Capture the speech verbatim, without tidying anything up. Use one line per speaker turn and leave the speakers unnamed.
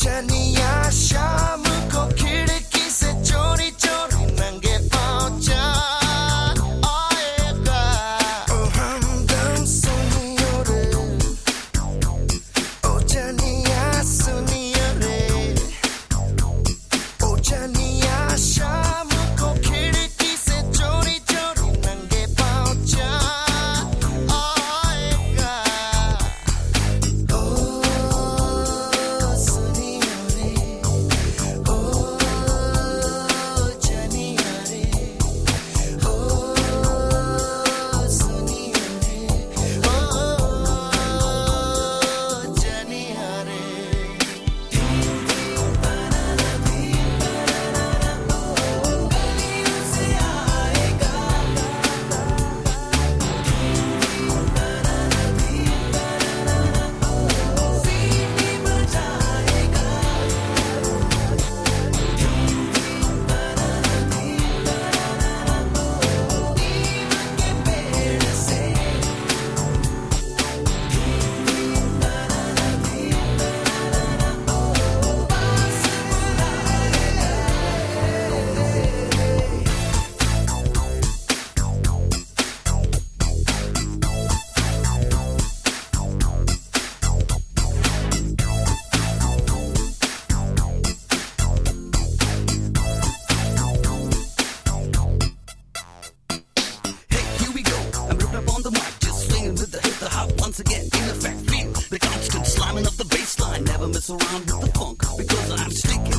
चनिया शाम को खिड़की से चोरी चोरी नंगे पाँव चाल आएगा। ओ हमदम सुनियो रे, ओ चनिया सुनियो रे, ओ चनिया शाम को खिड़की से चोरी चोरी नंगे पाँव चाल आएगा। ओ सुनियो रे, ओ चनिया रे, ओ सुनियो रे, ओ चनिया रे। गलियों से आएगा, सीटी बजाएगा, नीम के पेड़ से पास Hey, here we go. I'm ripped up on the mic, just swinging with the hip, the hop once again. In effect, feel the constant slamming of the bass line. Never mess around with the funk because I'm sticking